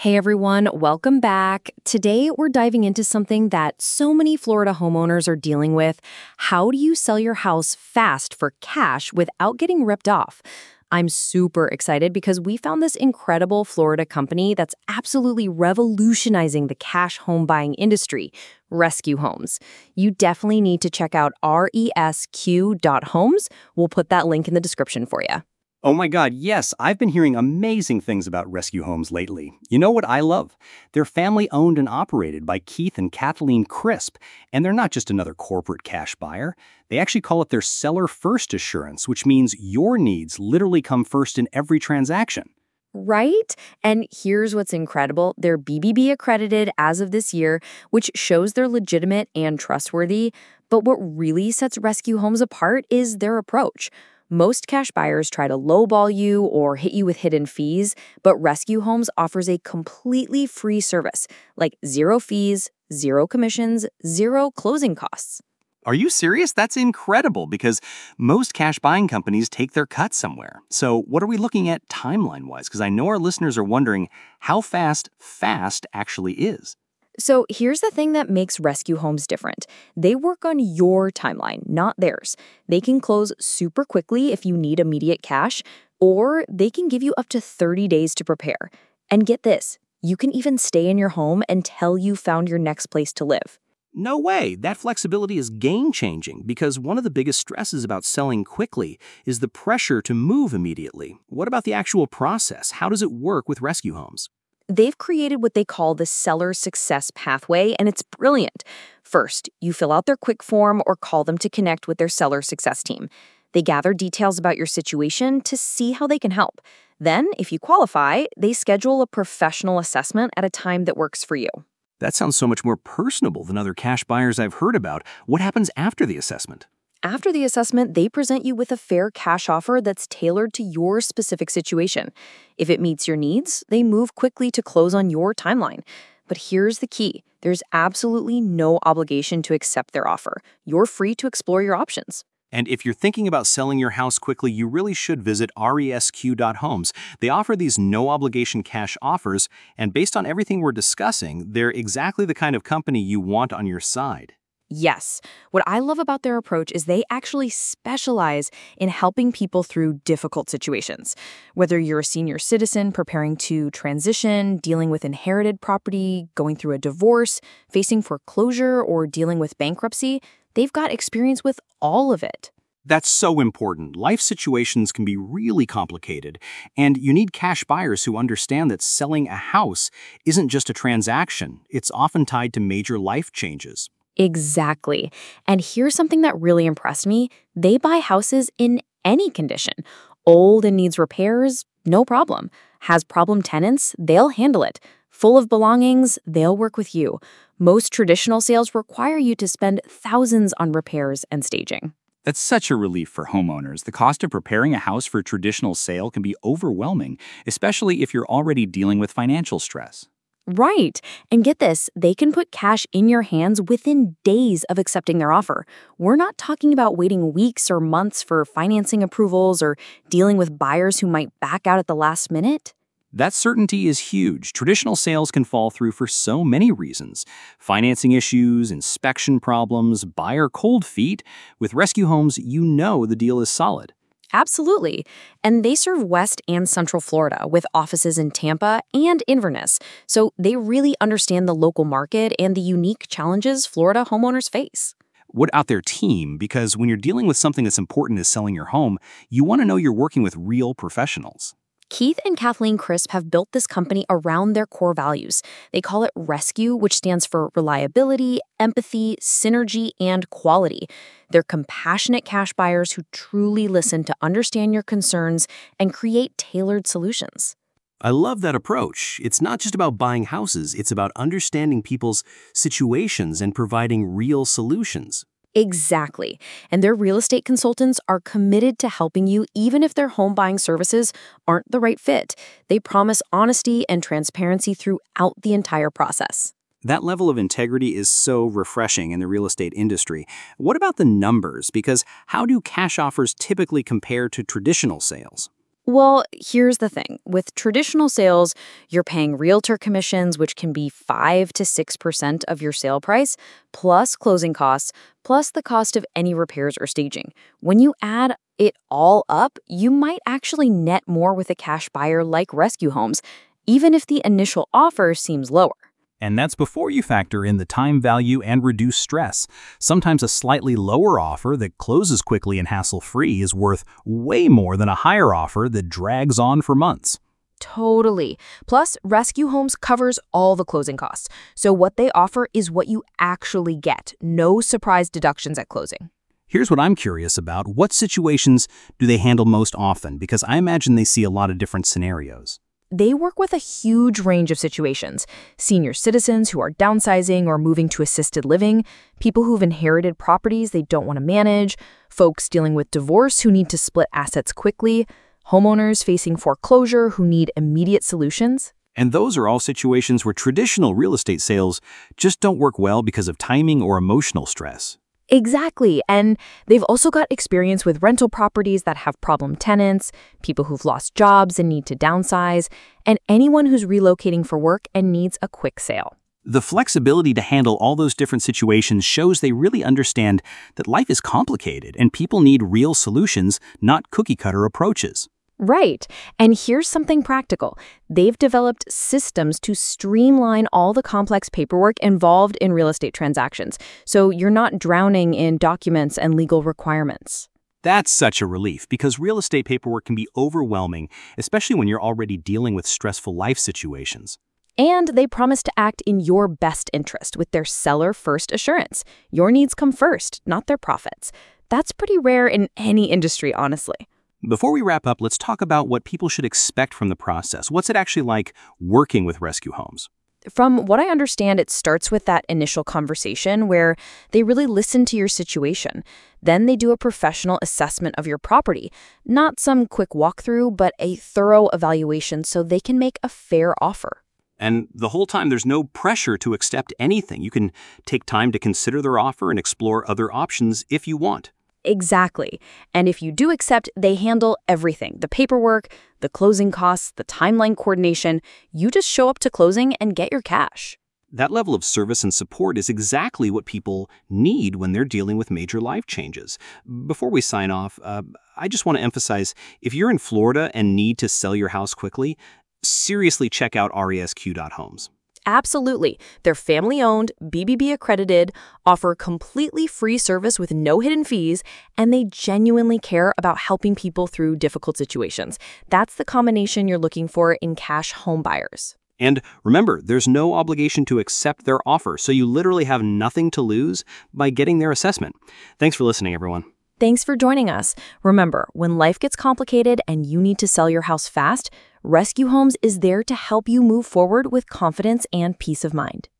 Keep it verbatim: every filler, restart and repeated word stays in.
Hey everyone, welcome back. Today we're diving into something that so many Florida homeowners are dealing with. How do you sell your house fast for cash without getting ripped off? I'm super excited because we found this incredible Florida company that's absolutely revolutionizing the cash home buying industry, Rescue Homes. You definitely need to check out resq dot homes. We'll put that link in the description for you. Oh my God, yes, I've been hearing amazing things about Rescue Homes lately. You know what I love? They're family owned and operated by Keith and Kathleen Crisp, and they're not just another corporate cash buyer. They actually call it their seller first assurance, which means your needs literally come first in every transaction. Right? And here's what's incredible. They're B B B accredited as of this year, which shows they're legitimate and trustworthy. But what really sets Rescue Homes apart is their approach. Most cash buyers try to lowball you or hit you with hidden fees, but Rescue Homes offers a completely free service, like zero fees, zero commissions, zero closing costs. Are you serious? That's incredible because most cash buying companies take their cut somewhere. So, what are we looking at timeline wise? Because I know our listeners are wondering how fast fast actually is. So here's the thing that makes Rescue Homes different. They work on your timeline, not theirs. They can close super quickly if you need immediate cash, or they can give you up to thirty days to prepare. And get this, you can even stay in your home until you found your next place to live. No way. That flexibility is game changing because one of the biggest stresses about selling quickly is the pressure to move immediately. What about the actual process? How does it work with Rescue Homes? They've created what they call the seller success pathway, and it's brilliant. First, you fill out their quick form or call them to connect with their seller success team. They gather details about your situation to see how they can help. Then, if you qualify, they schedule a professional assessment at a time that works for you. That sounds so much more personable than other cash buyers I've heard about. What happens after the assessment? After the assessment, they present you with a fair cash offer that's tailored to your specific situation. If it meets your needs, they move quickly to close on your timeline. But here's the key. There's absolutely no obligation to accept their offer. You're free to explore your options. And if you're thinking about selling your house quickly, you really should visit resq dot homes. They offer these no-obligation cash offers, and based on everything we're discussing, they're exactly the kind of company you want on your side. Yes. What I love about their approach is they actually specialize in helping people through difficult situations. Whether you're a senior citizen preparing to transition, dealing with inherited property, going through a divorce, facing foreclosure, or dealing with bankruptcy, they've got experience with all of it. That's so important. Life situations can be really complicated, and you need cash buyers who understand that selling a house isn't just a transaction. It's often tied to major life changes. Exactly. And here's something that really impressed me. They buy houses in any condition. Old and needs repairs, no problem. Has problem tenants, they'll handle it. Full of belongings, they'll work with you. Most traditional sales require you to spend thousands on repairs and staging. That's such a relief for homeowners. The cost of preparing a house for a traditional sale can be overwhelming, especially if you're already dealing with financial stress. Right. And get this, they can put cash in your hands within days of accepting their offer. We're not talking about waiting weeks or months for financing approvals or dealing with buyers who might back out at the last minute. That certainty is huge. Traditional sales can fall through for so many reasons. Financing issues, inspection problems, buyer cold feet. With Rescue Homes, you know the deal is solid. Absolutely. And they serve West and Central Florida with offices in Tampa and Inverness. So they really understand the local market and the unique challenges Florida homeowners face. What about their team? Because when you're dealing with something as important as selling your home, you want to know you're working with real professionals. Keith and Kathleen Crisp have built this company around their core values. They call it RESCUE, which stands for reliability, empathy, synergy, and quality. They're compassionate cash buyers who truly listen to understand your concerns and create tailored solutions. I love that approach. It's not just about buying houses, it's about understanding people's situations and providing real solutions. Exactly. And their real estate consultants are committed to helping you even if their home buying services aren't the right fit. They promise honesty and transparency throughout the entire process. That level of integrity is so refreshing in the real estate industry. What about the numbers? Because how do cash offers typically compare to traditional sales? Well, here's the thing. With traditional sales, you're paying realtor commissions, which can be five to six percent of your sale price, plus closing costs, plus the cost of any repairs or staging. When you add it all up, you might actually net more with a cash buyer like Rescue Homes, even if the initial offer seems lower. And that's before you factor in the time value and reduce stress. Sometimes a slightly lower offer that closes quickly and hassle-free is worth way more than a higher offer that drags on for months. Totally. Plus, Rescue Homes covers all the closing costs. So what they offer is what you actually get. No surprise deductions at closing. Here's what I'm curious about. What situations do they handle most often? Because I imagine they see a lot of different scenarios. They work with a huge range of situations. Senior citizens who are downsizing or moving to assisted living, people who've inherited properties they don't want to manage, folks dealing with divorce who need to split assets quickly, homeowners facing foreclosure who need immediate solutions. And those are all situations where traditional real estate sales just don't work well because of timing or emotional stress. Exactly. And they've also got experience with rental properties that have problem tenants, people who've lost jobs and need to downsize, and anyone who's relocating for work and needs a quick sale. The flexibility to handle all those different situations shows they really understand that life is complicated and people need real solutions, not cookie-cutter approaches. Right. And here's something practical. They've developed systems to streamline all the complex paperwork involved in real estate transactions, so you're not drowning in documents and legal requirements. That's such a relief because real estate paperwork can be overwhelming, especially when you're already dealing with stressful life situations. And they promise to act in your best interest with their seller-first assurance. Your needs come first, not their profits. That's pretty rare in any industry, honestly. Before we wrap up, let's talk about what people should expect from the process. What's it actually like working with Rescue Homes? From what I understand, it starts with that initial conversation where they really listen to your situation. Then they do a professional assessment of your property, not some quick walkthrough, but a thorough evaluation so they can make a fair offer. And the whole time, there's no pressure to accept anything. You can take time to consider their offer and explore other options if you want. Exactly. And if you do accept, they handle everything. The paperwork, the closing costs, the timeline coordination. You just show up to closing and get your cash. That level of service and support is exactly what people need when they're dealing with major life changes. Before we sign off, uh, I just want to emphasize, if you're in Florida and need to sell your house quickly, seriously check out resq dot homes. Absolutely. They're family-owned, B B B accredited, offer completely free service with no hidden fees, and they genuinely care about helping people through difficult situations. That's the combination you're looking for in cash home buyers. And remember, there's no obligation to accept their offer, so you literally have nothing to lose by getting their assessment. Thanks for listening, everyone. Thanks for joining us. Remember, when life gets complicated and you need to sell your house fast, Rescue Homes is there to help you move forward with confidence and peace of mind.